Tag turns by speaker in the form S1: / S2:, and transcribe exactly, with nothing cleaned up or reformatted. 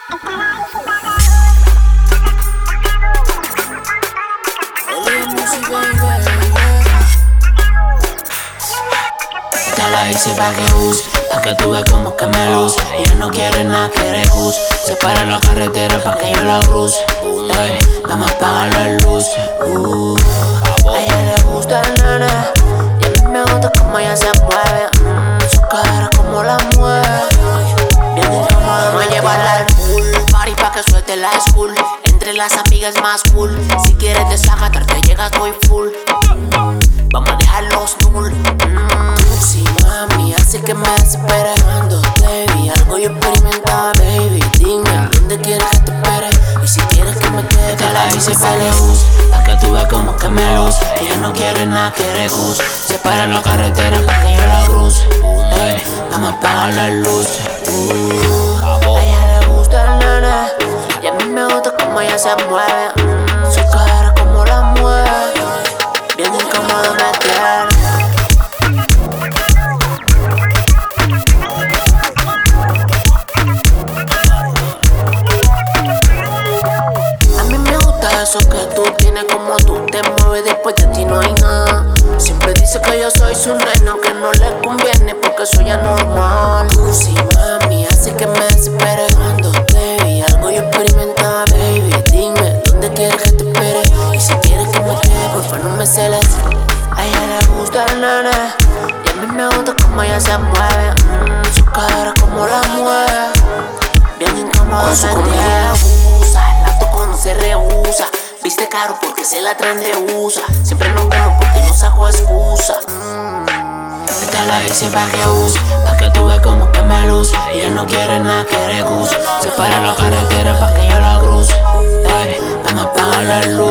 S1: Te la hice pa' que use, pa' que tú veas como que me luce. Ella no quiere nada que recuse. Se para en la carretera pa' que yo la cruce. Ey, vamos a apagar las luces. uh. A ella le gusta el nene y a mí me gusta como ella se mueve. mm, Su cara como la mueve. Bien incómodo, me lleva al pool party pa' que suelte la school. Entre las amigas más cool. Si quieres desacatar te llegas muy full. Vamos a dejar los null. mm, Sí, mami, así que me desespere cuando te vi. Algo yo experimentaba, baby. Dime, ¿dónde quieres que te espere? Y si quieres que me quede, te la hice pa' que use, pa' que tú veas como que me luce. Ella no quiere nada que recuse. Se para en la carretera pa' que yo la cruce. Ey, vamos a apagar las luces. uh. A ella le gusta el nene y a mí me gusta como ella se mueve. mm, Su cara como la mueve. Bien incómodo me tiene. A mí me gusta eso que tú tienes, como tú te mueves, después de ti no hay nada. Siempre dice que yo soy su nena, aunque no le conviene porque soy anormal. Tú sí, mami, así que me desesperé cuando te vi. Algo yo experimentaba, baby. Dime, ¿dónde quieres que te espere? Y si quieres que me quede, por favor no me celes. A ella le gusta el nene y a mí me gusta como ella se mueve. mm, Su cara como la mueve. Bien incómodo se tiene. Abusa, la toco no se rehúsa. Viste caro porque se la traen de U S A. Siempre nos vemos porque no saco excusa. mm. Te la hice pa' que use, pa' que tú veas como que me luce. Ella no quiere nada que recuse. Se para en la carretera pa' que yo la cruce. Ey, vamos a apagar la luz.